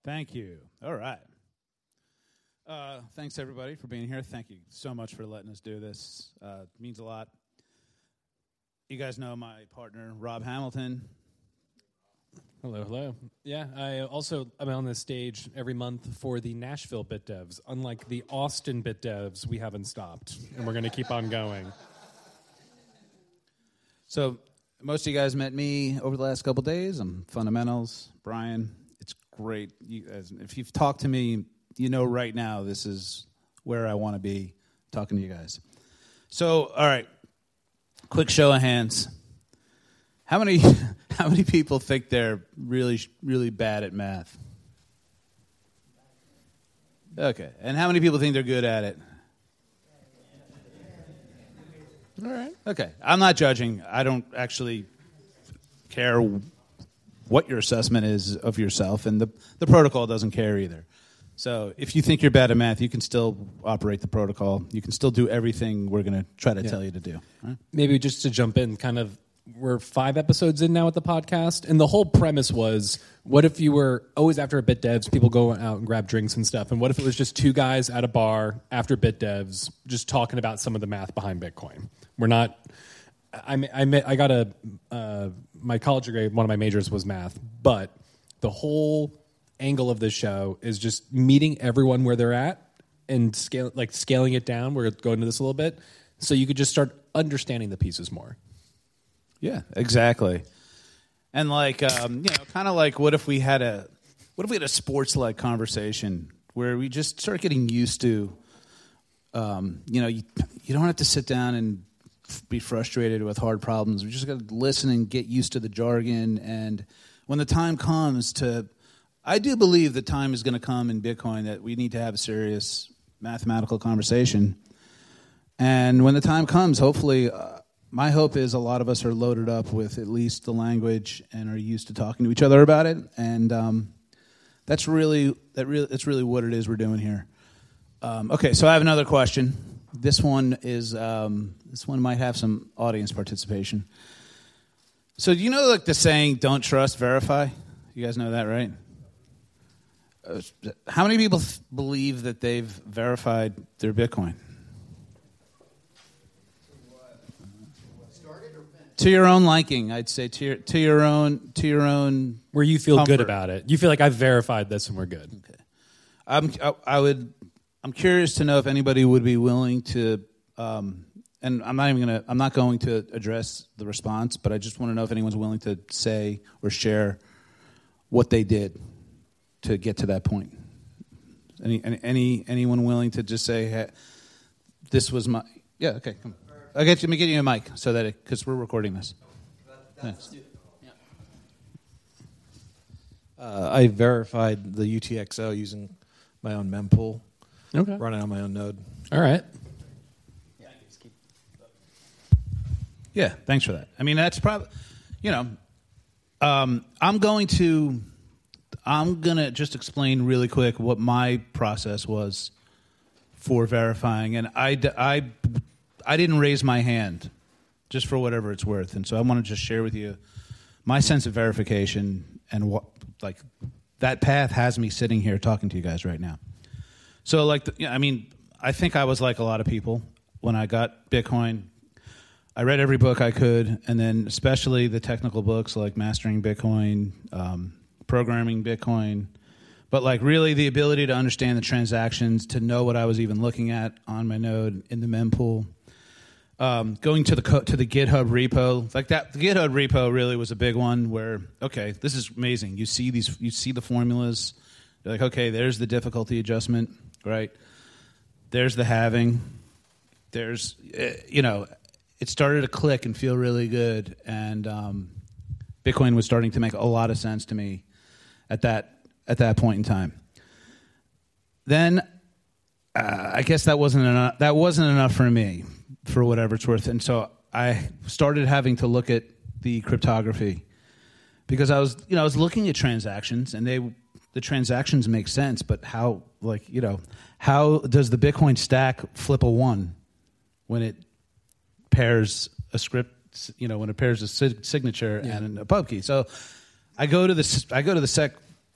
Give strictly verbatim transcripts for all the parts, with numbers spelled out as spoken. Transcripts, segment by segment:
Thank you. All right. Uh, thanks, everybody, for being here. Thank you so much for letting us do this. Uh, it means a lot. You guys know my partner, Rob Hamilton. Hello, hello. Yeah, I also am on this stage every month for the Nashville Bit Devs. Unlike the Austin Bit Devs, we haven't stopped, and we're going to keep on going. So most of you guys met me over the last couple days. I'm Fundamentals, Brian. It's great. You, as, if you've talked to me, you know right now this is where I want to be talking to you guys. So, all right, quick show of hands. How many how many people think they're really, really bad at math? Okay, and how many people think they're good at it? All right. Okay, I'm not judging. I don't actually care what your assessment is of yourself, and the, the protocol doesn't care either. So if you think you're bad at math, you can still operate the protocol. You can still do everything we're going to try to yeah. tell you to do. Right? Maybe just to jump in, kind of, we're five episodes in now with the podcast, and the whole premise was, what if you were always after a Bit Devs, people go out and grab drinks and stuff, and what if it was just two guys at a bar after Bit Devs just talking about some of the math behind Bitcoin? We're not... I I, I got a... Uh, my college degree, one of my majors was math, but the whole angle of this show is just meeting everyone where they're at and scale, like scaling it down. We're going into this a little bit, so you could just start understanding the pieces more. Yeah, exactly. And like, um, you know, kind of like, what if we had a, what if we had a sports-like conversation where we just start getting used to, um, you know, you, you don't have to sit down and f- be frustrated with hard problems. We just got to listen and get used to the jargon. And when the time comes to, I do believe the time is going to come in Bitcoin that we need to have a serious mathematical conversation. And when the time comes, hopefully. Uh, My hope is a lot of us are loaded up with at least the language and are used to talking to each other about it, and um, that's really that really that's really what it is we're doing here. Um, okay, so I have another question. This one is um, this one might have some audience participation. So do you know like the saying "Don't trust, verify"? You guys know that, right? Uh, how many people th- believe that they've verified their Bitcoin? To your own liking, I'd say to your to your own to your own where you feel comfort. Good about it. You feel like I've verified this and we're good. Okay, I'm I, I would I'm curious to know if anybody would be willing to, um, and I'm not even gonna I'm not going to address the response, but I just want to know if anyone's willing to say or share what they did to get to that point. Any any, any anyone willing to just say, hey, this was my yeah okay come on. I'll get you, let me get you a mic so that it, because we're recording this. Thanks. Uh, I verified the U T X O using my own mempool, okay. running on my own node. All right. Yeah, thanks for that. I mean, that's probably, you know, um, I'm going to, I'm going to just explain really quick what my process was for verifying, and I, I I didn't raise my hand, just for whatever it's worth, and so I want to just share with you my sense of verification and what, like, that path has me sitting here talking to you guys right now. So, like, the, I mean, I think I was like a lot of people when I got Bitcoin. I read every book I could, and then especially the technical books like Mastering Bitcoin, um, Programming Bitcoin, but like really the ability to understand the transactions, to know what I was even looking at on my node in the mempool. Um, going to the co- to the GitHub repo, like that, the GitHub repo really was a big one. Where okay, this is amazing. You see these, you see the formulas. You're like, okay, there's the difficulty adjustment, right? There's the halving. There's, uh, you know, it started to click and feel really good, and um, Bitcoin was starting to make a lot of sense to me at that at that point in time. Then, uh, I guess that wasn't enough. That wasn't enough for me, for whatever it's worth. And so I started having to look at the cryptography because I was, you know, I was looking at transactions, and they, the transactions make sense, but how, like, you know, how does the Bitcoin stack flip a one when it pairs a script, you know, when it pairs a sig- signature yeah. and a pub key? So I go to the, I go to the sec,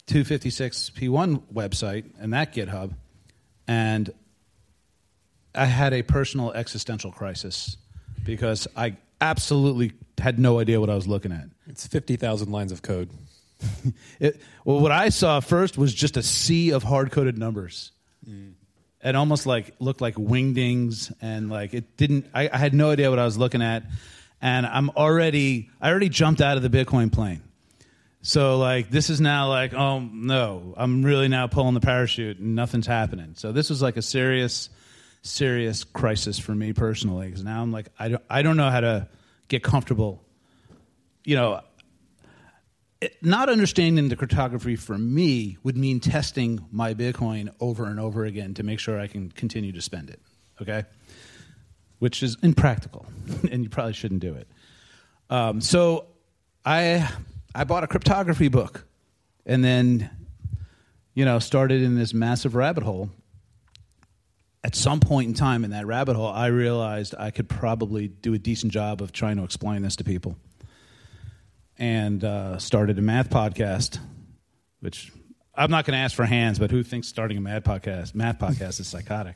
two fifty-six P one website and that GitHub, and I had a personal existential crisis because I absolutely had no idea what I was looking at. It's fifty thousand lines of code. It, well, what I saw first was just a sea of hard-coded numbers. Mm. It almost like looked like wingdings, and like it didn't. I, I had no idea what I was looking at, and I'm already. I already jumped out of the Bitcoin plane. So like this is now like, oh no, I'm really now pulling the parachute and nothing's happening. So this was like a serious, serious crisis for me personally, because now I'm like, I don't, I don't know how to get comfortable. You know. It, not understanding the cryptography for me would mean testing my Bitcoin over and over again to make sure I can continue to spend it, okay? Which is impractical, and you probably shouldn't do it. Um, so I I bought a cryptography book and then, you know, started in this massive rabbit hole. At some point in time in that rabbit hole, I realized I could probably do a decent job of trying to explain this to people. And uh, started a math podcast, which I'm not going to ask for hands, but who thinks starting a math podcast, math podcast is psychotic?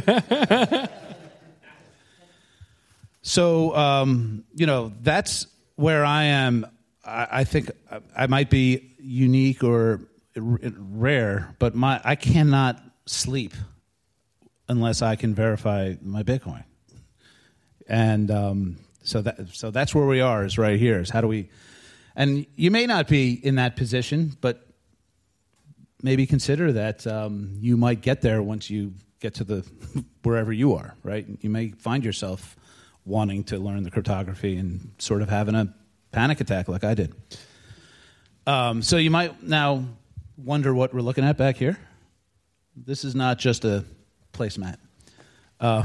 So, um, you know, that's where I am. I, I think I might be unique or rare, but my I cannot sleep unless I can verify my Bitcoin. And um, so that so that's where we are. Is right here. Is how do we? And you may not be in that position, but maybe consider that um, you might get there once you get to the wherever you are, right? You may find yourself wanting to learn the cryptography and sort of having a panic attack like I did. Um, so you might now wonder what we're looking at back here. This is not just a placemat. Uh,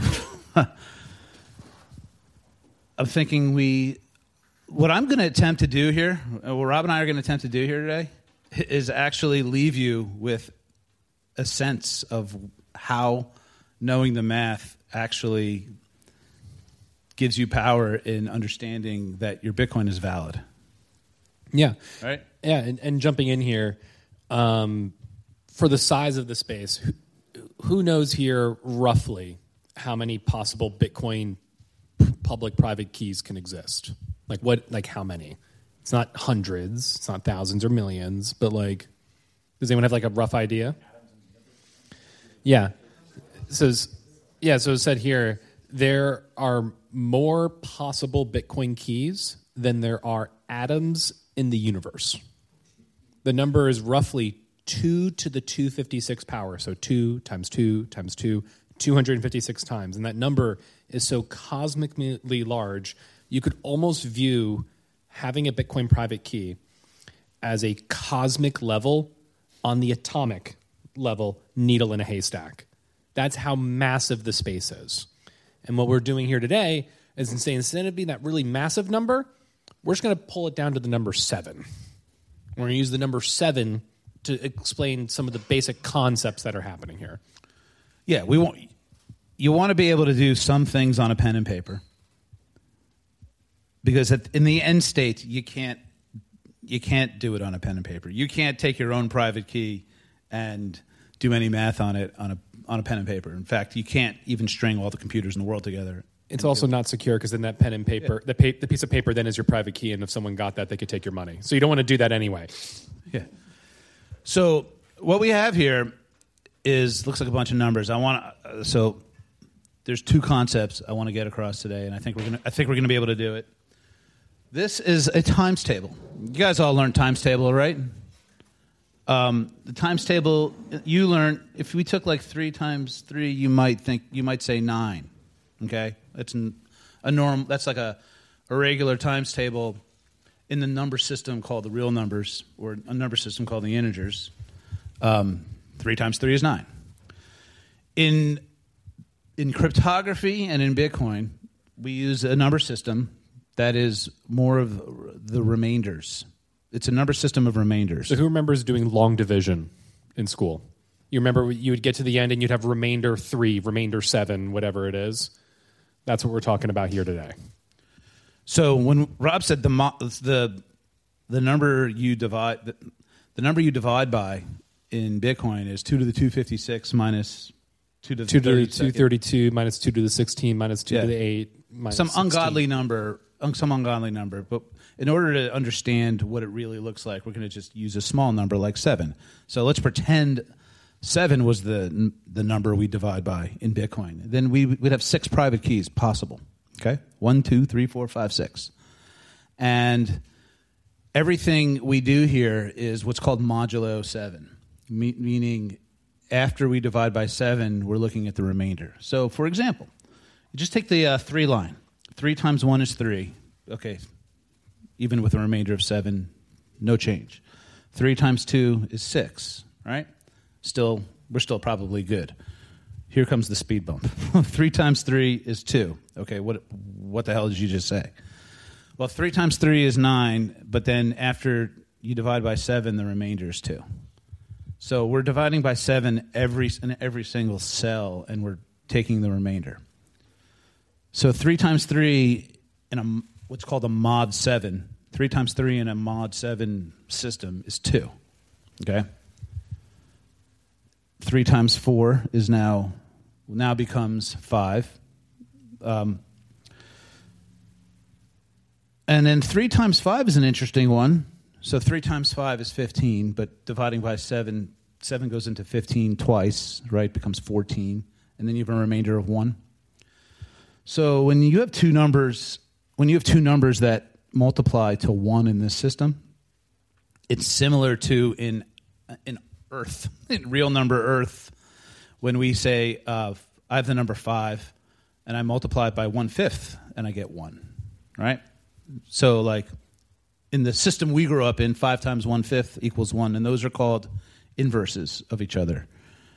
I'm thinking we... What I'm going to attempt to do here, what Rob and I are going to attempt to do here today, is actually leave you with a sense of how knowing the math actually gives you power in understanding that your Bitcoin is valid. Yeah. Right? Yeah, and, and jumping in here, um, for the size of the space, who, who knows here roughly how many possible Bitcoin public-private keys can exist? Like what? Like how many? It's not hundreds. It's not thousands or millions. But like, does anyone have like a rough idea? Yeah. So, yeah. So it said here there are more possible Bitcoin keys than there are atoms in the universe. The number is roughly two to the two fifty-six power. So two times two times two, two hundred fifty-six times, and that number is so cosmically large. You could almost view having a Bitcoin private key as a cosmic level on the atomic level needle in a haystack. That's how massive the space is. And what we're doing here today is saying instead of being that really massive number, we're just going to pull it down to the number seven. We're going to use the number seven to explain some of the basic concepts that are happening here. Yeah, we want you want to be able to do some things on a pen and paper. Because at, in the end state, you can't you can't do it on a pen and paper. You can't take your own private key and do any math on it on a on a pen and paper. In fact, you can't even string all the computers in the world together. It's also not secure because then that pen and paper, yeah. the, pa- the piece of paper then is your private key, and if someone got that, they could take your money. So you don't want to do that anyway. Yeah. So what we have here is looks like a bunch of numbers. I want uh, so there's two concepts I want to get across today, and I think we're gonna I think we're gonna be able to do it. This is a times table. You guys all learned times table, right? Um, the times table you learned. If we took like three times three, you might think you might say nine. Okay, that's an, a norm. That's like a, a regular times table in the number system called the real numbers, or a number system called the integers. Um, three times three is nine. In in cryptography and in Bitcoin, we use a number system that is more of the remainders. It's a number system of remainders. So who remembers doing long division in school? You remember you would get to the end and you'd have remainder three, remainder seven, whatever it is. That's what we're talking about here today. So when Rob said the the the number you divide, the, the number you divide by in Bitcoin is two to the two fifty-six minus two to the two to the thirty-second. two thirty-two minus two to the sixteen minus two Yeah. to the eight minus Some sixteen. ungodly number, un- some ungodly number. But in order to understand what it really looks like, we're going to just use a small number like seven. So let's pretend seven was the the number we divide by in Bitcoin. Then we would have six private keys possible. Okay, one, two, three, four, five, six, and everything we do here is what's called modulo seven, me- meaning after we divide by seven, we're looking at the remainder. So, for example, you just take the uh, three line. Three times one is three. Okay, even with a remainder of seven, no change. Three times two is six, right? Still, we're still probably good. Here comes the speed bump. Three times three is two. Okay, what what the hell did you just say? Well, three times three is nine, but then after you divide by seven, the remainder is two. So we're dividing by seven every in every single cell, and we're taking the remainder. So three times three in a what's called a mod seven. Three times three in a mod seven system is two. Okay. Three times four is now now becomes five. Um, and then three times five is an interesting one. So three times five is fifteen, but dividing by seven, seven goes into fifteen twice, right? Becomes fourteen, and then you have a remainder of one. So when you have two numbers, when you have two numbers that multiply to one in this system, it's similar to in in Earth, in real number Earth, when we say uh, I have the number five, and I multiply it by one fifth, and I get one, right? So like in the system we grew up in, five times one fifth equals one, and those are called inverses of each other.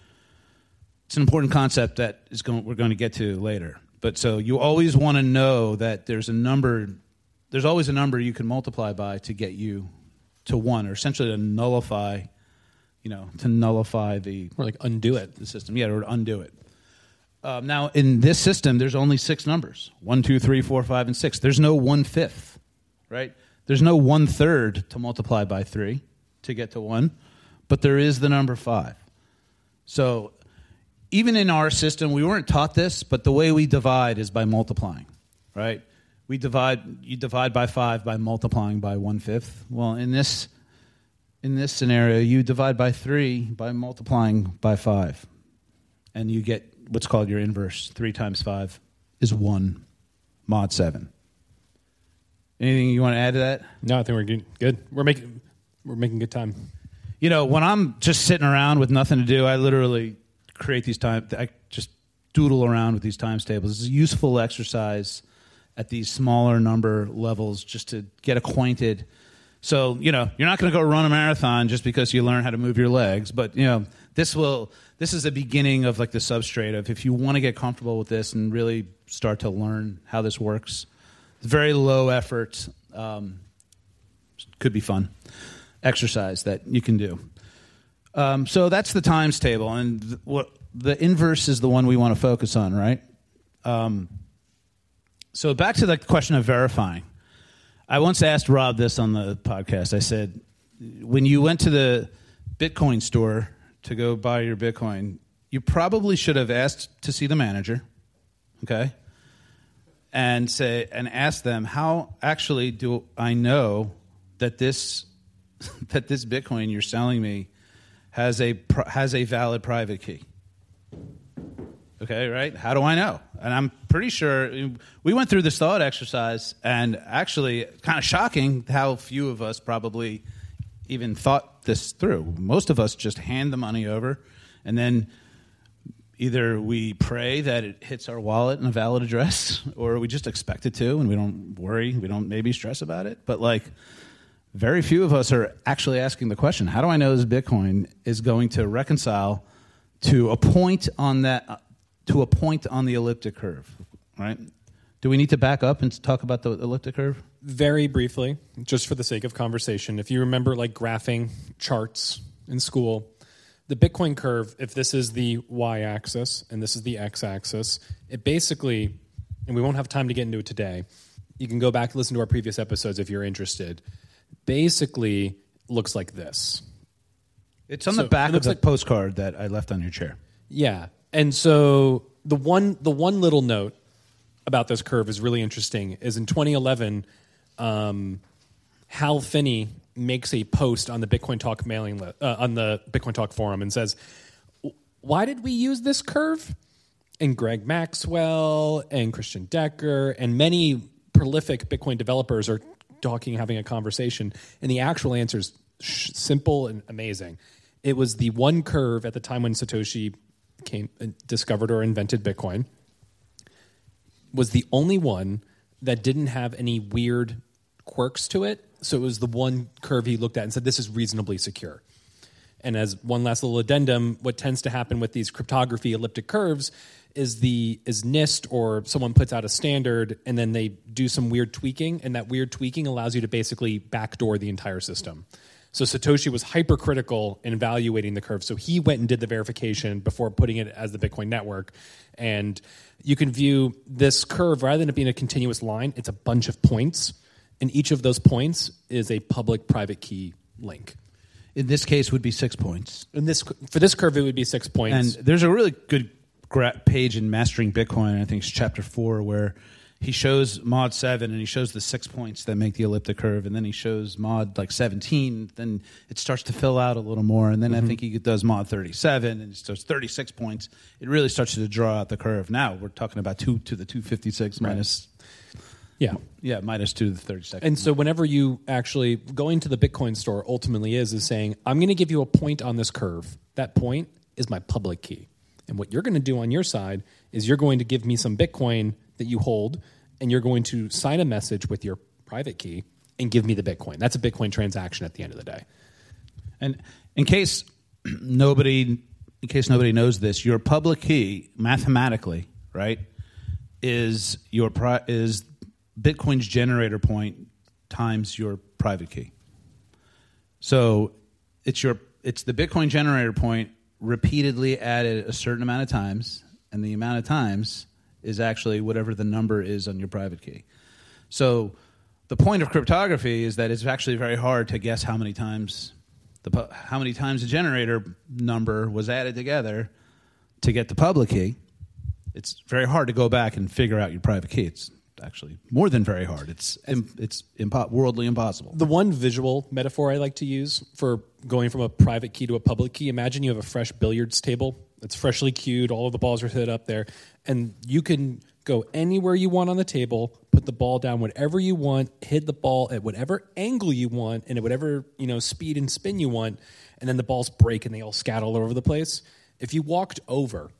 It's an important concept that is going, we're going to get to later. But so you always want to know that there's a number, there's always a number you can multiply by to get you to one, or essentially to nullify, you know, to nullify the Or like undo it. the system. Yeah, or to undo it. Um, now, in this system, there's only six numbers. One, two, three, four, five, and six. There's no one-fifth, right? There's no one-third to multiply by three to get to one, but there is the number five. So even in our system, we weren't taught this, but the way we divide is by multiplying, right? We divide, you divide by five by multiplying by one-fifth. Well, in this in this scenario, you divide by three by multiplying by five, and you get what's called your inverse. Three times five is one mod seven. Anything you want to add to that? No, I think we're good. Good. We're making we're making good time. You know, when I'm just sitting around with nothing to do, I literally create these time. I just doodle around with these times tables. It's a useful exercise at these smaller number levels just to get acquainted. So, you know, you're not going to go run a marathon just because you learn how to move your legs, but, you know, this will this is the beginning of like the substrate of if you want to get comfortable with this and really start to learn how this works. It's very low effort, um, could be fun exercise that you can do. Um, so that's the times table, and th- what the inverse is the one we want to focus on, right? Um, so back to the question of verifying. I once asked Rob this on the podcast. I said, when you went to the Bitcoin store to go buy your Bitcoin, you probably should have asked to see the manager, okay? And say and ask them, how actually do I know that this that this Bitcoin you're selling me has a has a valid private key? Okay, right? How do I know? And I'm pretty sure we went through this thought exercise, and actually, kind of shocking how few of us probably even thought this through. Most of us just hand the money over, and then either we pray that it hits our wallet in a valid address, or we just expect it to, and we don't worry, we don't maybe stress about it. But like, very few of us are actually asking the question: how do I know this Bitcoin is going to reconcile to a point on that, uh, to a point on the elliptic curve? Right? Do we need to back up and talk about the elliptic curve? Very briefly, just for the sake of conversation, if you remember like graphing charts in school, the Bitcoin curve, if this is the y-axis and this is the x-axis, it basically, and we won't have time to get into it today, you can go back and listen to our previous episodes if you're interested, basically looks like this. It's on So the back it of looks the like- postcard that I left on your chair. Yeah, and so the one the one little note about this curve is really interesting. Is in twenty eleven, um, Hal Finney makes a post on the Bitcoin Talk mailing list, uh, on the Bitcoin Talk forum, and says, "Why did we use this curve?" And Greg Maxwell and Christian Decker and many prolific Bitcoin developers are talking, having a conversation, and the actual answer is sh- simple and amazing. It was the one curve at the time when Satoshi came, uh, discovered or invented Bitcoin, was the only one that didn't have any weird quirks to it. So it was the one curve he looked at and said, this is reasonably secure. And as one last little addendum, what tends to happen with these cryptography elliptic curves is the is NIST or someone puts out a standard and then they do some weird tweaking, and that weird tweaking allows you to basically backdoor the entire system. So Satoshi was hypercritical in evaluating the curve. So he went and did the verification before putting it as the Bitcoin network. And you can view this curve, rather than it being a continuous line, it's a bunch of points. And each of those points is a public-private key link. In this case, would be six points. In this, for this curve, it would be six points. And there's a really good gra- page in Mastering Bitcoin, I think it's chapter four, where he shows mod seven and he shows the six points that make the elliptic curve, and then he shows mod like seventeen. Then it starts to fill out a little more, and then mm-hmm. I think he does mod thirty-seven, and it starts thirty-six points. It really starts to draw out the curve. Now we're talking about two to the two fifty-six right. minus. Yeah. Yeah, minus two to the thirty-second. And so whenever you actually going to the Bitcoin store ultimately is, is saying, I'm going to give you a point on this curve. That point is my public key. And what you're going to do on your side is you're going to give me some Bitcoin that you hold, and you're going to sign a message with your private key and give me the Bitcoin. That's a Bitcoin transaction at the end of the day. And in case nobody, in case nobody knows this, your public key mathematically, right, is your pri- is Bitcoin's generator point times your private key. So it's your it's the Bitcoin generator point repeatedly added a certain amount of times, and the amount of times is actually whatever the number is on your private key. So the point of cryptography is that it's actually very hard to guess how many times the how many times the generator number was added together to get the public key. It's very hard to go back and figure out your private key. It's actually more than very hard. It's im- it's impo- worldly impossible. The one visual metaphor I like to use for going from a private key to a public key, imagine you have a fresh billiards table. It's freshly cued. All of the balls are hit up there. And you can go anywhere you want on the table, put the ball down whatever you want, hit the ball at whatever angle you want, and at whatever, you know, speed and spin you want, and then the balls break and they all scatter all over the place. If you walked over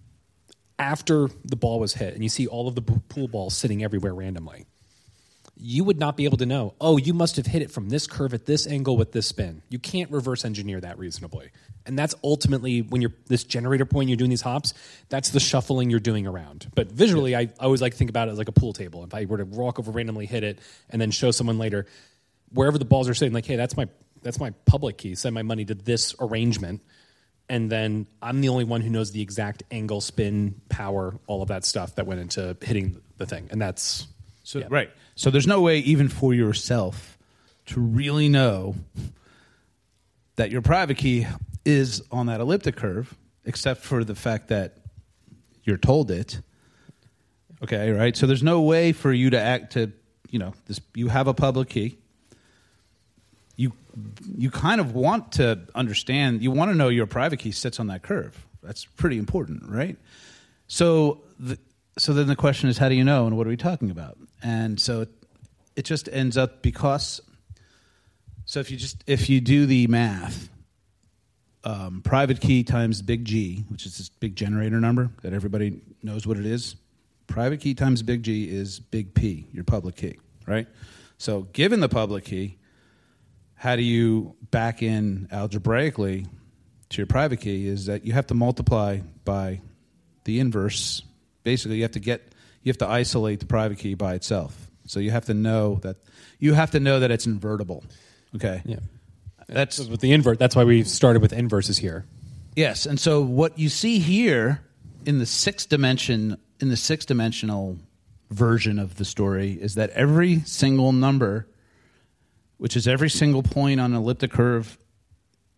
after the ball was hit and you see all of the pool balls sitting everywhere randomly, you would not be able to know, oh, you must have hit it from this curve at this angle with this spin. You can't reverse engineer that reasonably. And that's ultimately, when you're this generator point, you're doing these hops, that's the shuffling you're doing around. But visually, yeah. I, I always like to think about it as like a pool table. If I were to walk over, randomly hit it, and then show someone later, wherever the balls are sitting, like, hey, that's my that's my public key. Send my money to this arrangement. And then I'm the only one who knows the exact angle, spin, power, all of that stuff that went into hitting the thing. And that's... So yeah. Right. So there's no way even for yourself to really know that your private key is on that elliptic curve, except for the fact that you're told it. Okay, right? So there's no way for you to act to, you know, this, you have a public key. You you kind of want to understand, you want to know your private key sits on that curve. That's pretty important, right? So the, so then the question is, how do you know, and what are we talking about? And so it, it just ends up because, so if you just, if you do the math, um, private key times big G, which is this big generator number that everybody knows what it is, private key times big G is big P, your public key, right? So given the public key, how do you back in algebraically to your private key is that you have to multiply by the inverse. Basically, you have to get you have to isolate the private key by itself. So you have to know that you have to know that it's invertible. Okay. Yeah. That's with the invert. That's why we started with inverses here. Yes, and so what you see here in the sixth dimension in the six dimensional version of the story is that every single number, which is every single point on an elliptic curve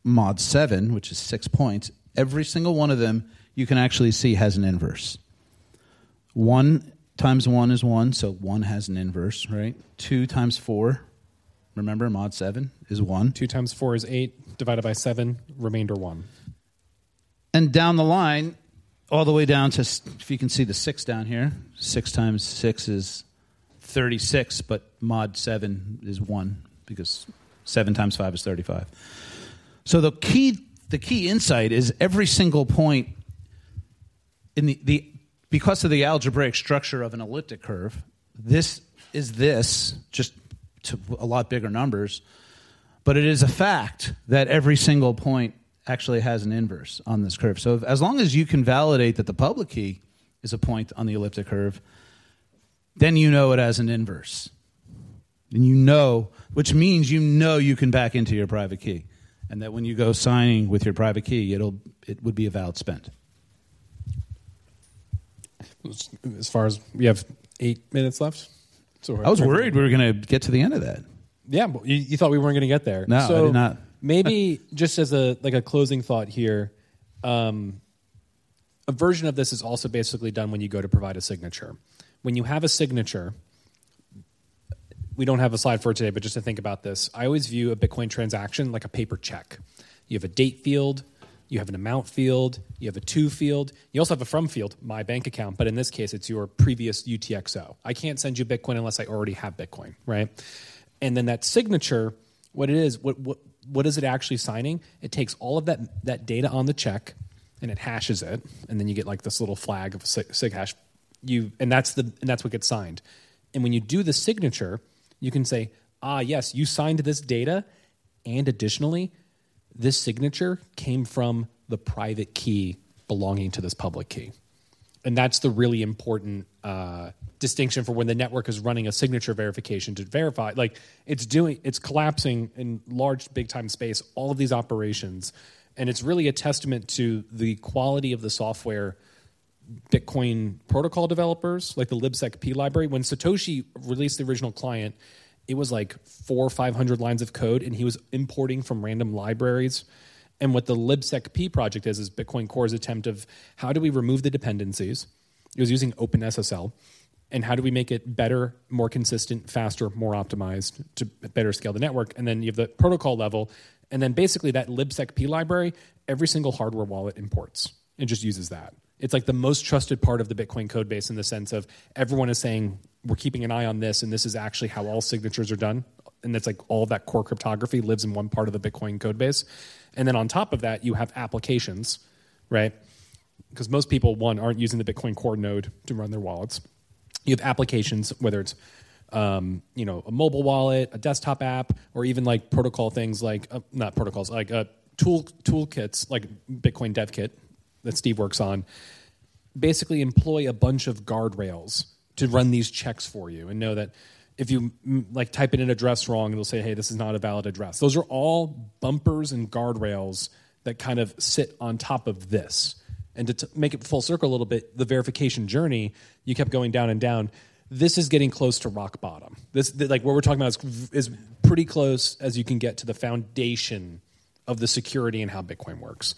mod seven, which is six points, every single one of them you can actually see has an inverse. One times one is one, so one has an inverse, right? Two times four, remember, mod seven is one. Two times four is eight, divided by seven, remainder one. And down the line, all the way down to, if you can see the six down here, six times six is thirty-six, but mod seven is one, because seven times five is thirty-five. So the key the key insight is every single point in the, the because of the algebraic structure of an elliptic curve, this is this, just to a lot bigger numbers, but it is a fact that every single point actually has an inverse on this curve. So if, as long as you can validate that the public key is a point on the elliptic curve, then you know it as an inverse. And you know, which means you know you can back into your private key. And that when you go signing with your private key, it'll it would be a valid spend. As far as we have eight minutes left. So I was worried we were going to get to the end of that. Yeah, but you, you thought we weren't going to get there. No, so I did not. Maybe just as a like a closing thought here, um, a version of this is also basically done when you go to provide a signature. When you have a signature, we don't have a slide for it today, but just to think about this, I always view a Bitcoin transaction like a paper check. You have a date field, you have an amount field, you have a to field, you also have a from field, my bank account, but in this case, it's your previous U T X O. I can't send you Bitcoin unless I already have Bitcoin, right? And then that signature, what it is, what what what is it actually signing? It takes all of that that data on the check and it hashes it, and then you get like this little flag of a sig, sig hash. You and that's the and that's what gets signed. And when you do the signature, you can say, ah, yes, you signed this data, and additionally, this signature came from the private key belonging to this public key. And that's the really important uh, distinction for when the network is running a signature verification to verify. Like it's doing, it's collapsing in large, big time space, all of these operations. And it's really a testament to the quality of the software Bitcoin protocol developers, like the libsecp library. When Satoshi released the original client, it was like four or five hundred lines of code, and he was importing from random libraries. And what the libsecp project is, is Bitcoin Core's attempt of how do we remove the dependencies? It was using OpenSSL. And how do we make it better, more consistent, faster, more optimized to better scale the network? And then you have the protocol level. And then basically that libsecp library, every single hardware wallet imports. It just uses that. It's like the most trusted part of the Bitcoin code base in the sense of everyone is saying, we're keeping an eye on this, and this is actually how all signatures are done. And it's like all of that core cryptography lives in one part of the Bitcoin code base. And then on top of that, you have applications, right? Because most people, one, aren't using the Bitcoin Core node to run their wallets. You have applications, whether it's um, you know, a mobile wallet, a desktop app, or even like protocol things like, uh, not protocols, like uh, tool toolkits like Bitcoin Dev Kit that Steve works on, basically employ a bunch of guardrails to run these checks for you and know that if you like type in an address wrong, it'll say, hey, this is not a valid address. Those are all bumpers and guardrails that kind of sit on top of this. And to t- make it full circle a little bit, the verification journey, you kept going down and down. This is getting close to rock bottom. This, like what we're talking about is, is pretty close as you can get to the foundation of the security and how Bitcoin works.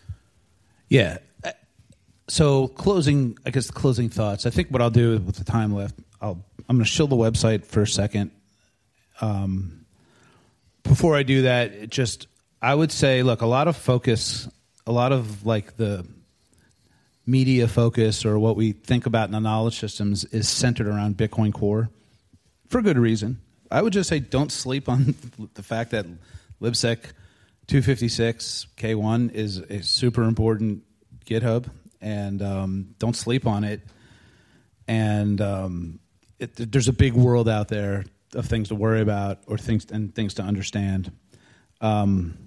Yeah. So closing, I guess closing thoughts. I think what I'll do with the time left, I'll, I'm going to shill the website for a second. Um, before I do that, it just I would say, look, a lot of focus, a lot of like the media focus or what we think about in the knowledge systems is centered around Bitcoin Core for good reason. I would just say don't sleep on the fact that libsec two fifty-six K one is a super important GitHub, and um, don't sleep on it. And um, it, there's a big world out there of things to worry about or things and things to understand. Um,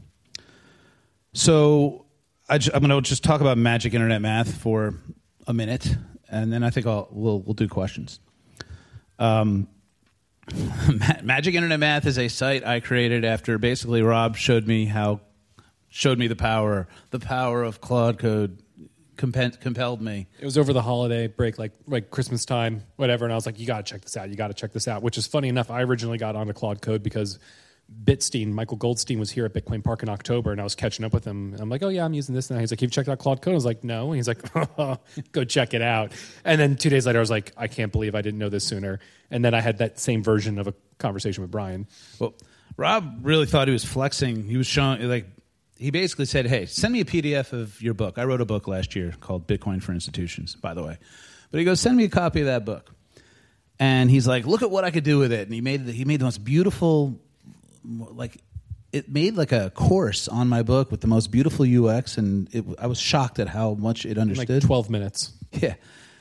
so I j- I'm going to just talk about Magic Internet Math for a minute, and then I think I'll we'll we'll do questions. Um, Magic Internet Math is a site I created after basically Rob showed me how showed me the power the power of Claude Code comp- compelled me. It was over the holiday break, like like Christmas time, whatever, and I was like, you got to check this out. You got to check this out. Which is funny enough. I originally got onto Claude Code because Bitstein, Michael Goldstein, was here at Bitcoin Park in October, and I was catching up with him. I'm like, oh, yeah, I'm using this now. He's like, you've checked out Claude Code? I was like, no. And he's like, oh, go check it out. And then two days later, I was like, I can't believe I didn't know this sooner. And then I had that same version of a conversation with Brian. Well, Rob really thought he was flexing. He was showing, like, he basically said, hey, send me a P D F of your book. I wrote a book last year called Bitcoin for Institutions, by the way. But he goes, send me a copy of that book. And he's like, look at what I could do with it. And he made the, he made the most beautiful, like, it made like a course on my book with the most beautiful U X. And it, I was shocked at how much it understood. Like twelve minutes. Yeah.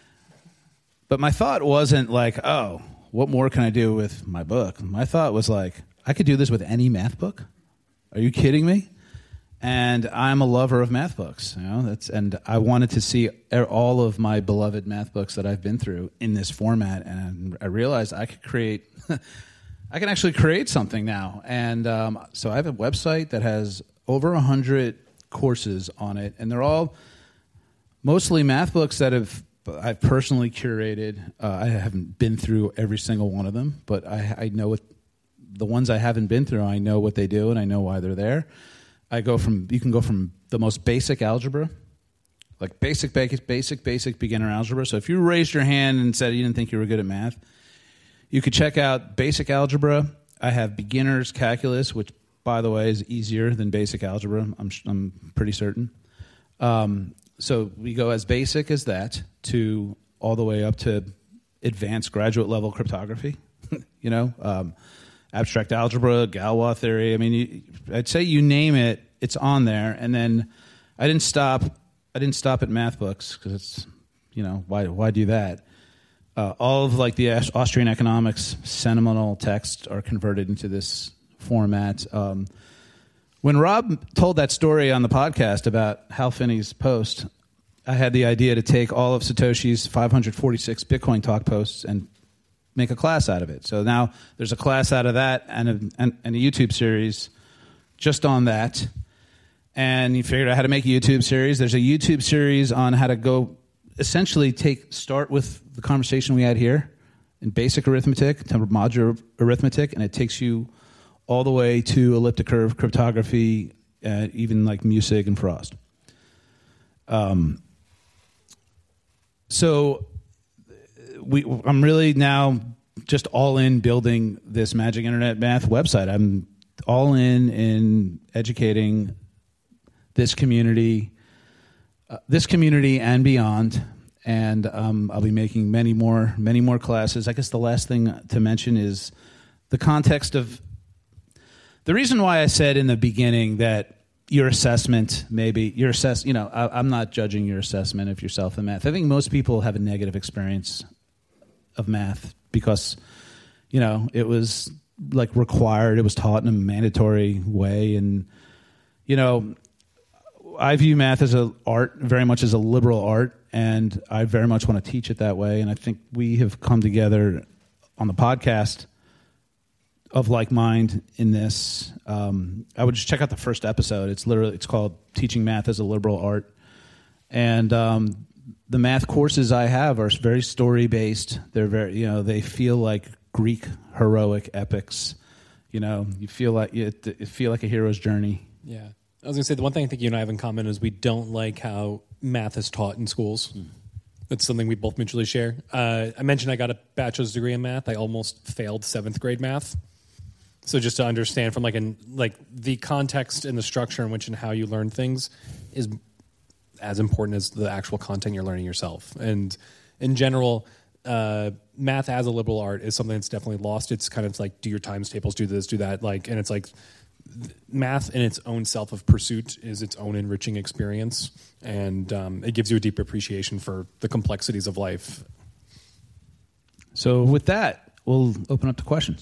But my thought wasn't like, oh, what more can I do with my book? My thought was like, I could do this with any math book. Are you kidding me? And I'm a lover of math books, you know. That's and I wanted to see all of my beloved math books that I've been through in this format, and I realized I could create, I can actually create something now. And um, so I have a website that has over a hundred courses on it, and they're all mostly math books that have I've personally curated. Uh, I haven't been through every single one of them, but I, I know what the ones I haven't been through. I know what they do, and I know why they're there. I go from you can go from the most basic algebra, like basic, basic, basic, basic beginner algebra. So if you raised your hand and said you didn't think you were good at math, you could check out basic algebra. I have beginner's calculus, which, by the way, is easier than basic algebra. I'm I'm pretty certain. Um, so we go as basic as that to all the way up to advanced graduate level cryptography. you know. Um, Abstract algebra, Galois theory. I mean, you, I'd say you name it, it's on there. And then I didn't stop. I didn't stop at math books because it's, you know, why why do that? Uh, all of like the Austrian economics seminal texts are converted into this format. Um, when Rob told that story on the podcast about Hal Finney's post, I had the idea to take all of Satoshi's five hundred forty-six Bitcoin talk posts and make a class out of it. So now there's a class out of that and a, and, and a YouTube series just on that. And you figured out how to make a YouTube series. There's a YouTube series on how to go essentially take start with the conversation we had here in basic arithmetic, to modular arithmetic, and it takes you all the way to elliptic curve cryptography, uh, even like Musig and Frost. Um. So We, I'm really now just all in building this Magic Internet Math website. I'm all in in educating this community, uh, this community and beyond. And um, I'll be making many more, many more classes. I guess the last thing to mention is the context of the reason why I said in the beginning that your assessment, maybe your assess, you know, I, I'm not judging your assessment of yourself in math. I think most people have a negative experience of math because, you know, it was like required, it was taught in a mandatory way. And, you know, I view math as an art, very much as a liberal art, and I very much want to teach it that way. And I think we have come together on the podcast of like mind in this. Um, I would just check out the first episode. It's literally, it's called Teaching Math as a Liberal Art. And, um, the math courses I have are very story-based. They're very, you know, they feel like Greek heroic epics. You know, you feel like you feel like a hero's journey. Yeah, I was going to say the one thing I think you and I have in common is we don't like how math is taught in schools. Mm. That's something we both mutually share. Uh, I mentioned I got a bachelor's degree in math. I almost failed seventh grade math. So just to understand from like an like the context and the structure in which and how you learn things is as important as the actual content you're learning yourself. And in general, uh, math as a liberal art is something that's definitely lost. It's kind of like do your times tables, do this, do that. Like, and it's like math in its own self of pursuit is its own enriching experience. And um, it gives you a deep appreciation for the complexities of life. So with that, we'll open up to questions.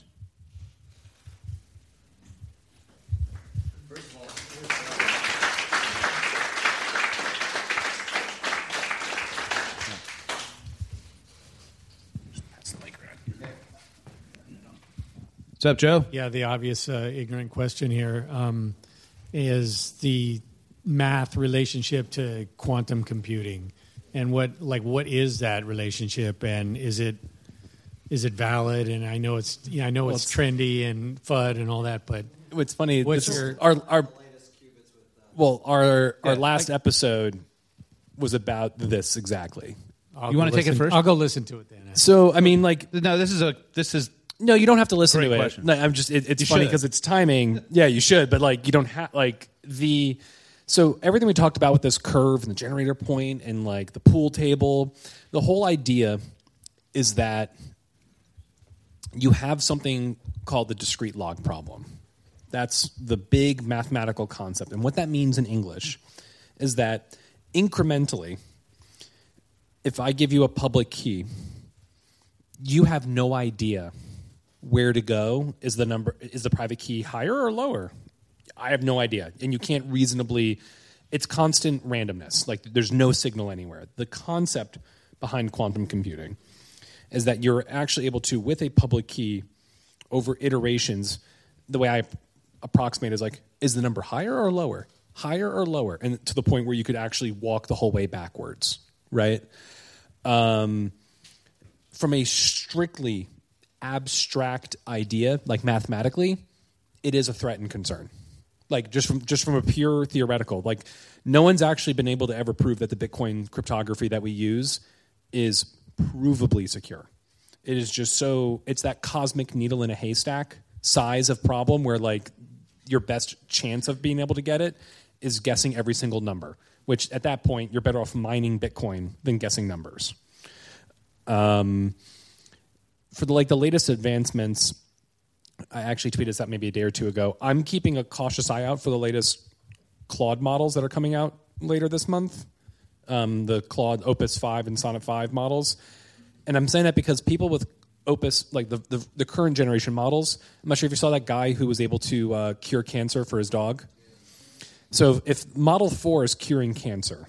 What's up, Joe? Yeah, the obvious uh, ignorant question here um, is the math relationship to quantum computing, and what like what is that relationship, and is it is it valid? And I know it's yeah, I know Well, it's, it's- trendy and F U D and all that, but It's funny. What's this is- your- our our well our Yeah, our last like- episode was about this exactly. I'll You go wanna take it listen- first? I'll go listen to it then. So I mean, like, No, this is a this is no, you don't have to listen Great to it. question. No, I'm just it, it's You funny should. because it's timing. Yeah, you should, but like you don't have like the so everything we talked about with this curve and the generator point and like the pool table, the whole idea is that you have something called the discrete log problem. That's the big mathematical concept. And what that means in English is that incrementally, if I give you a public key, you have no idea where to go. Is the number is the private key higher or lower? I have no idea. And you can't reasonably it's constant randomness. Like there's no signal anywhere. The concept behind quantum computing is that you're actually able to, with a public key, over iterations, the way I approximate is like, is the number higher or lower? Higher or lower? And to the point where you could actually walk the whole way backwards, right? Um, from a strictly abstract idea, like mathematically, it is a threat and concern. Like just from just from a pure theoretical, like no one's actually been able to ever prove that the Bitcoin cryptography that we use is provably secure. It is just so it's that cosmic needle in a haystack size of problem where like your best chance of being able to get it is guessing every single number, which at that point you're better off mining Bitcoin than guessing numbers. Um, for the like the latest advancements, I actually tweeted this out maybe a day or two ago. I'm keeping a cautious eye out for the latest Claude models that are coming out later this month. Um, the Claude Opus five and Sonnet five models. And I'm saying that because people with Opus, like the, the, the current generation models, I'm not sure if you saw that guy who was able to uh, cure cancer for his dog. So if Model four is curing cancer,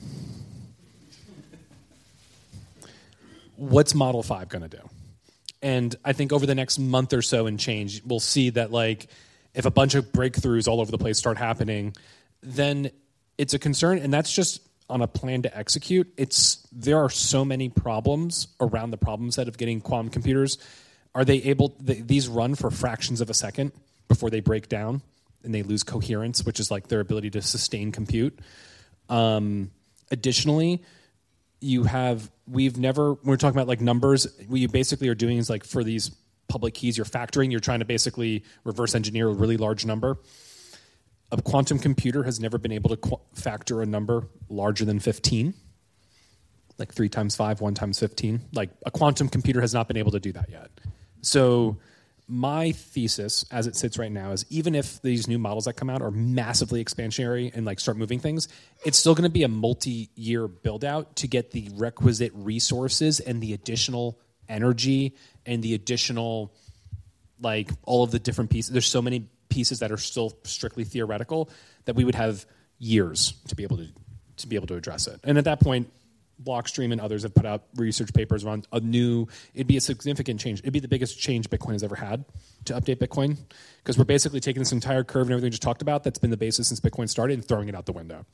what's Model five going to do? And I think over the next month or so and change, we'll see that like if a bunch of breakthroughs all over the place start happening, then it's a concern. And that's just on a plan to execute. It's there are so many problems around the problem set of getting quantum computers. Are they able? They, these run for fractions of a second before they break down and they lose coherence, which is like their ability to sustain compute. Um, additionally, you have we've never when we're talking about like numbers, what you basically are doing is like for these public keys, you're factoring. You're trying to basically reverse engineer a really large number. A quantum computer has never been able to qu- factor a number larger than fifteen, like three times five, one times fifteen. Like a quantum computer has not been able to do that yet. So my thesis, as it sits right now, is even if these new models that come out are massively expansionary and like start moving things, it's still going to be a multi-year build-out to get the requisite resources and the additional energy and the additional, like all of the different pieces. There's so many pieces that are still strictly theoretical that we would have years to be able to to be able to address it. And at that point, Blockstream and others have put out research papers on a new. It'd be a significant change. It'd be the biggest change Bitcoin has ever had to update Bitcoin, because we're basically taking this entire curve and everything we just talked about that's been the basis since Bitcoin started and throwing it out the window.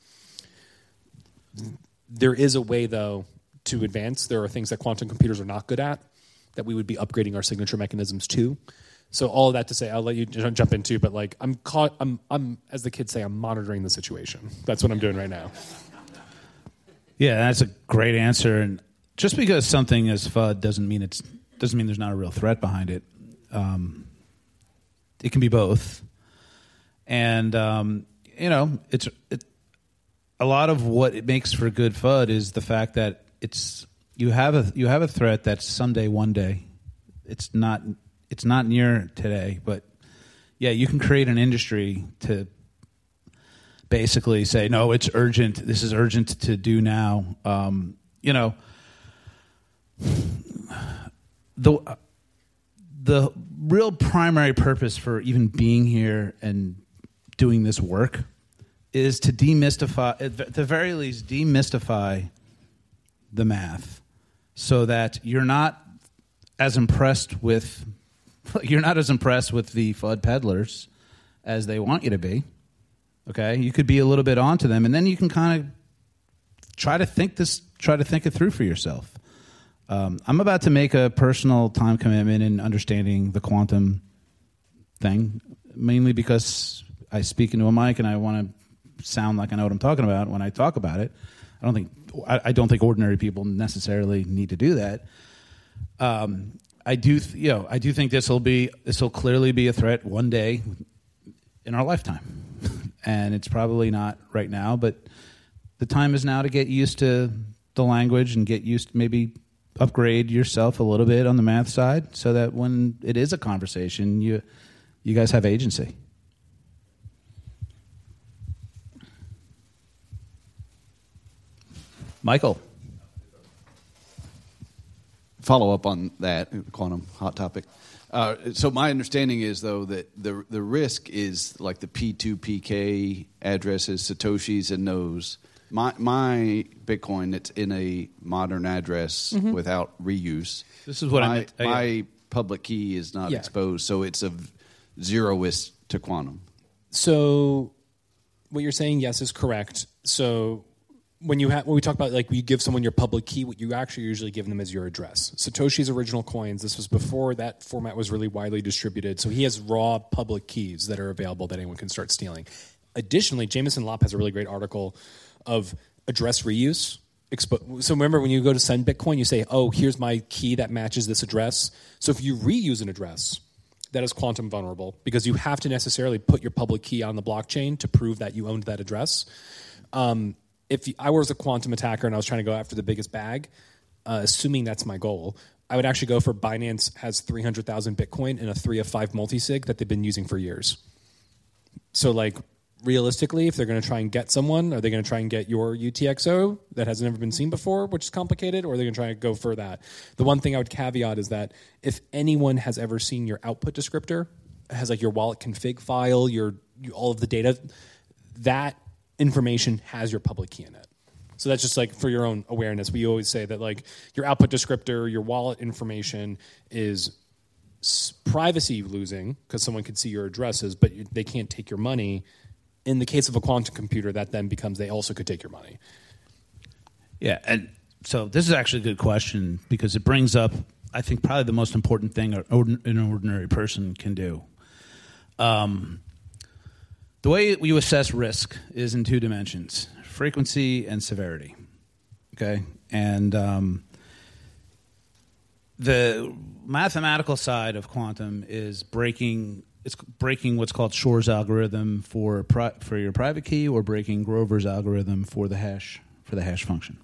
There is a way, though, to advance. There are things that quantum computers are not good at that we would be upgrading our signature mechanisms to. So all of that to say, I'll let you jump into, but like I'm caught. I'm, I'm, as the kids say, I'm monitoring the situation. That's what I'm doing right now. Yeah, that's a great answer. And just because something is F U D doesn't mean it's doesn't mean there's not a real threat behind it. Um, it can be both, and um, you know, it's it, a lot of what it makes for good F U D is the fact that it's you have a you have a threat that's someday, one day. It's not it's not near today, but yeah, you can create an industry to basically say, no, it's urgent. This is urgent to do now. Um, you know, the the real primary purpose for even being here and doing this work is to demystify, at the very least, demystify the math, so that you're not as impressed with you're not as impressed with the F U D peddlers as they want you to be. Okay, you could be a little bit onto them, and then you can kind of try to think this, try to think it through for yourself. Um, I'm about to make a personal time commitment in understanding the quantum thing, mainly because I speak into a mic and I want to sound like I know what I'm talking about when I talk about it. I don't think I, I don't think ordinary people necessarily need to do that. Um, I do, th- you know, I do think this will be this will clearly be a threat one day in our lifetime, and it's probably not right now, but the time is now to get used to the language and get used to maybe upgrade yourself a little bit on the math side, so that when it is a conversation, you you guys have agency. Michael. Follow up on that quantum hot topic. Uh, so my understanding is though that the the risk is like the P two P K addresses, Satoshis, and those. My my Bitcoin that's in a modern address mm-hmm. without reuse. This is what my, I meant. Uh, my yeah. public key is not yeah. exposed, so it's a zeroist to quantum. So what you're saying, yes, is correct. So when you have when we talk about like you give someone your public key, what you actually usually give them is your address. Satoshi's original coins. This was before that format was really widely distributed. So he has raw public keys that are available that anyone can start stealing. Additionally, Jameson Lopp has a really great article of address reuse. Expo- so remember when you go to send Bitcoin, you say, "Oh, here's my key that matches this address." So if you reuse an address, that is quantum vulnerable because you have to necessarily put your public key on the blockchain to prove that you owned that address. Um, If I was a quantum attacker and I was trying to go after the biggest bag, uh, assuming that's my goal, I would actually go for Binance has three hundred thousand Bitcoin and a three of five multisig that they've been using for years. So, like, realistically, if they're going to try and get someone, are they going to try and get your U T X O that has never been seen before, which is complicated, or are they going to try and go for that? The one thing I would caveat is that if anyone has ever seen your output descriptor, it has like your wallet config file, your all of the data, that information has your public key in it. So that's just like for your own awareness. We always say that like your output descriptor, your wallet information is s- privacy losing because someone can see your addresses, but you, they can't take your money. In the case of a quantum computer, that then becomes they also could take your money. Yeah, and so this is actually a good question because it brings up, I think, probably the most important thing an ordinary person can do. Um, The way you assess risk is in two dimensions, frequency and severity, okay? And um, the mathematical side of quantum is breaking it's breaking what's called Shor's algorithm for pri- for your private key or breaking Grover's algorithm for the hash for the hash function.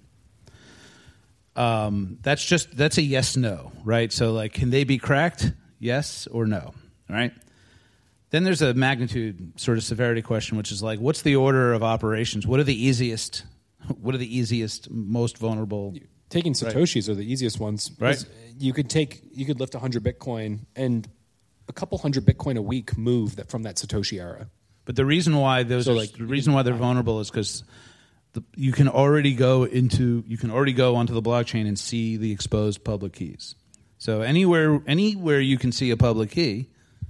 Um, that's just that's a yes no, right? So like can they be cracked? Yes or no, all right? Then there's a magnitude sort of severity question, which is like, what's the order of operations? What are the easiest? What are the easiest, most vulnerable? Taking Satoshis right. are the easiest ones, right? You could take, you could lift one hundred Bitcoin, and a couple hundred Bitcoin a week move that from that Satoshi era. But the reason why those, so are, like, the reason why they're vulnerable is because the, you can already go into, you can already go onto the blockchain and see the exposed public keys. So anywhere, anywhere you can see a public key.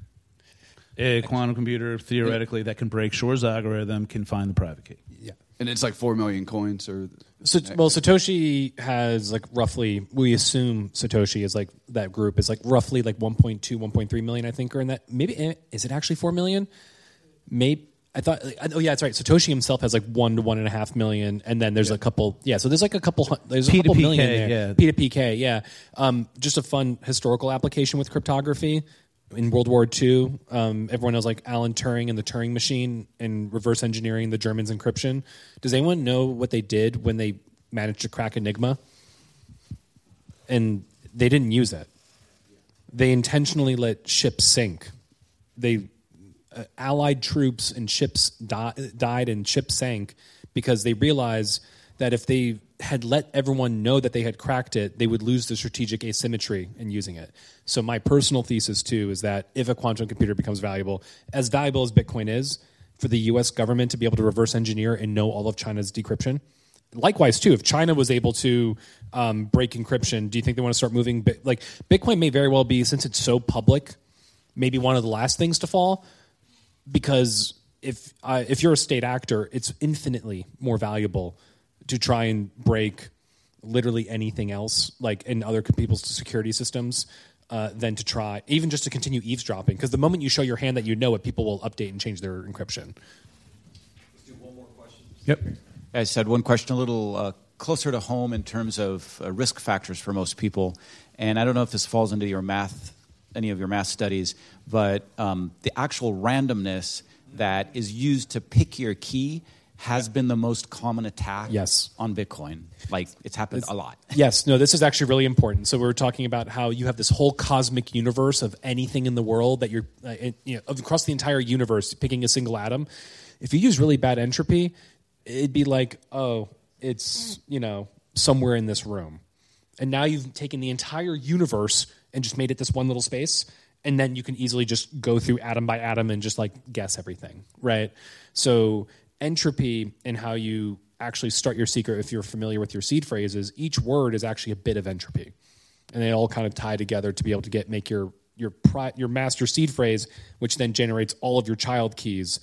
A quantum computer, theoretically, that can break Shor's algorithm can find the private key. Yeah. And it's like four million coins or... So, well, Satoshi has like roughly, we assume Satoshi is like, that group is like roughly like one point two, one point three million, I think, or in that. Maybe, is it actually four million? Maybe. I thought, oh yeah, that's right. Satoshi himself has like one to one and a half million, and then there's yeah. a couple, yeah. So there's like a couple, there's a P couple to P K, million there. Yeah. P to P K, yeah. Um, just a fun historical application with cryptography. In World War Two, um, everyone knows like Alan Turing and the Turing machine and reverse engineering the Germans' encryption. Does anyone know what they did when they managed to crack Enigma? And they didn't use it. They intentionally let ships sink. They uh, Allied troops and ships di- died and ships sank because they realized that if they had let everyone know that they had cracked it, they would lose the strategic asymmetry in using it. So my personal thesis, too, is that if a quantum computer becomes valuable, as valuable as Bitcoin is, for the U S government to be able to reverse engineer and know all of China's decryption, likewise, too, if China was able to um, break encryption, do you think they want to start moving? Bi- like Bitcoin may very well be, since it's so public, maybe one of the last things to fall, because if uh, if you're a state actor, it's infinitely more valuable to try and break literally anything else, like in other people's security systems, uh, than to try, even just to continue eavesdropping. Because the moment you show your hand that you know it, people will update and change their encryption. Let's do one more question. Yep. I just had one question a little uh, closer to home in terms of uh, risk factors for most people. And I don't know if this falls into your math, any of your math studies, but um, the actual randomness that is used to pick your key has been the most common attack Yes. on Bitcoin. Like, it's happened It's- a lot. Yes, no, this is actually really important. So we were talking about how you have this whole cosmic universe of anything in the world that you're, uh, it- you know, across the entire universe, picking a single atom. If you use really bad entropy, it'd be like, oh, it's, you know, somewhere in this room. And now you've taken the entire universe and just made it this one little space. And then you can easily just go through atom by atom and just like guess everything, right? So entropy and how you actually start your secret, if you're familiar with your seed phrases, each word is actually a bit of entropy. And they all kind of tie together to be able to get make your your pri- your master seed phrase, which then generates all of your child keys.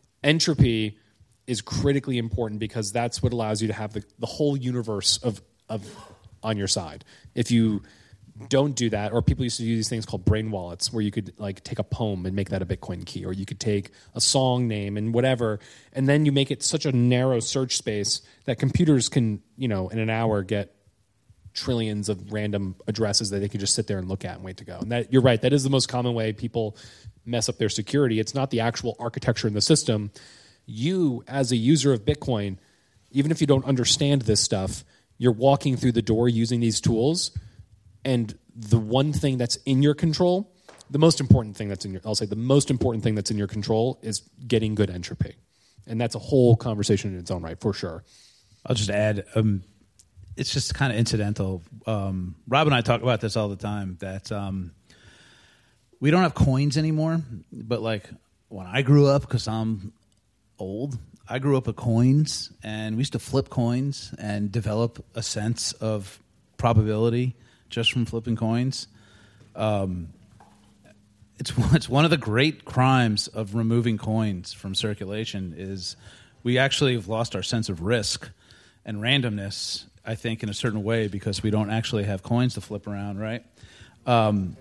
Entropy is critically important because that's what allows you to have the, the whole universe of of on your side. If you don't do that, or people used to do these things called brain wallets where you could like take a poem and make that a Bitcoin key, or you could take a song name and whatever, and then you make it such a narrow search space that computers can, you know, in an hour get trillions of random addresses that they can just sit there and look at and wait to go. And that, you're right, that is the most common way people mess up their security. It's not the actual architecture in the system. You, as a user of Bitcoin, even if you don't understand this stuff, you're walking through the door using these tools. And the one thing that's in your control, the most important thing that's in your, I'll say the most important thing that's in your control is getting good entropy. And that's a whole conversation in its own right, for sure. I'll just add, um, it's just kind of incidental. Um, Rob and I talk about this all the time, that um, we don't have coins anymore. But like when I grew up, because I'm old, I grew up with coins, and we used to flip coins and develop a sense of probability just from flipping coins. Um, it's it's one of the great crimes of removing coins from circulation is we actually have lost our sense of risk and randomness, I think, in a certain way, because we don't actually have coins to flip around, right? Um,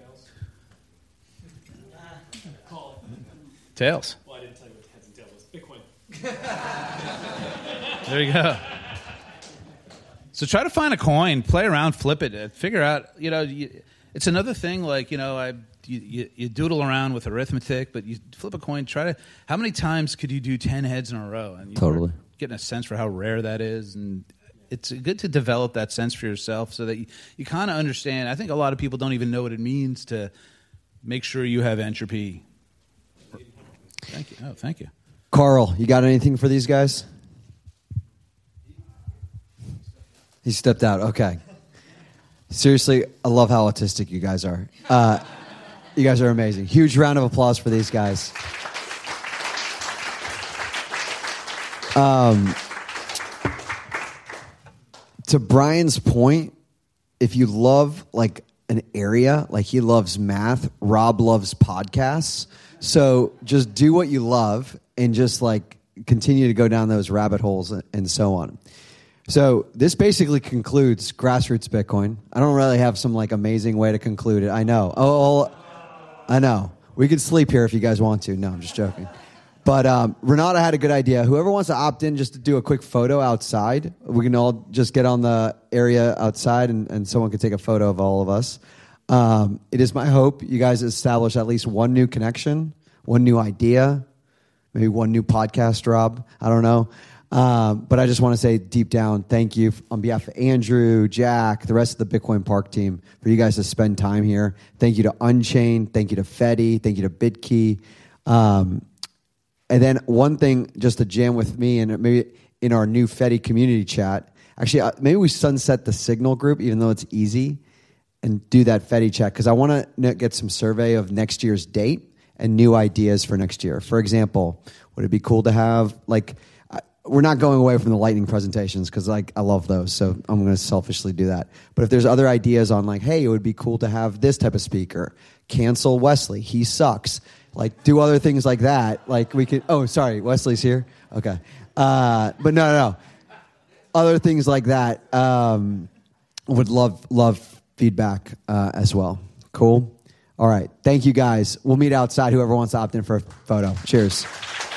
tails. Well, I didn't tell you what heads and tails was. Bitcoin. There you go. So try to find a coin, play around, flip it, uh, figure out, you know, you, it's another thing, like, you know, I you, you, you doodle around with arithmetic, but you flip a coin, try to, how many times could you do ten heads in a row? And you Totally. start getting a sense for how rare that is, and it's good to develop that sense for yourself so that you, you kind of understand. I think a lot of people don't even know what it means to make sure you have entropy. Thank you. Oh, thank you. Carl, you got anything for these guys? He stepped out. Okay. Seriously, I love how autistic you guys are. Uh, you guys are amazing. Huge round of applause for these guys. Um, to Brian's point, if you love like an area, like he loves math, Rob loves podcasts. So just do what you love and just like continue to go down those rabbit holes and so on. So this basically concludes Grassroots Bitcoin. I don't really have some like amazing way to conclude it. I know. Oh, I know. We could sleep here if you guys want to. No, I'm just joking. But um, Renata had a good idea. Whoever wants to opt in just to do a quick photo outside, we can all just get on the area outside and, and someone can take a photo of all of us. Um, it is my hope you guys establish at least one new connection, one new idea, maybe one new podcast, Rob. I don't know. Um, but I just want to say deep down, thank you on behalf of Andrew, Jack, the rest of the Bitcoin Park team for you guys to spend time here. Thank you to Unchained. Thank you to Fedi. Thank you to BitKey. Um, and then one thing just to jam with me and maybe in our new Fedi community chat, actually, uh, maybe we sunset the Signal group, even though it's easy, and do that Fedi chat because I want to get some survey of next year's date and new ideas for next year. For example, would it be cool to have like... We're not going away from the lightning presentations because like I love those, so I'm going to selfishly do that. But if there's other ideas on like, hey, it would be cool to have this type of speaker, cancel Wesley, he sucks. Like do other things like that. Like we could. Oh, sorry, Wesley's here. Okay, uh, but no, no, no. Other things like that. Um, would love love feedback uh, as well. Cool. All right. Thank you guys. We'll meet outside. Whoever wants to opt in for a photo. Cheers.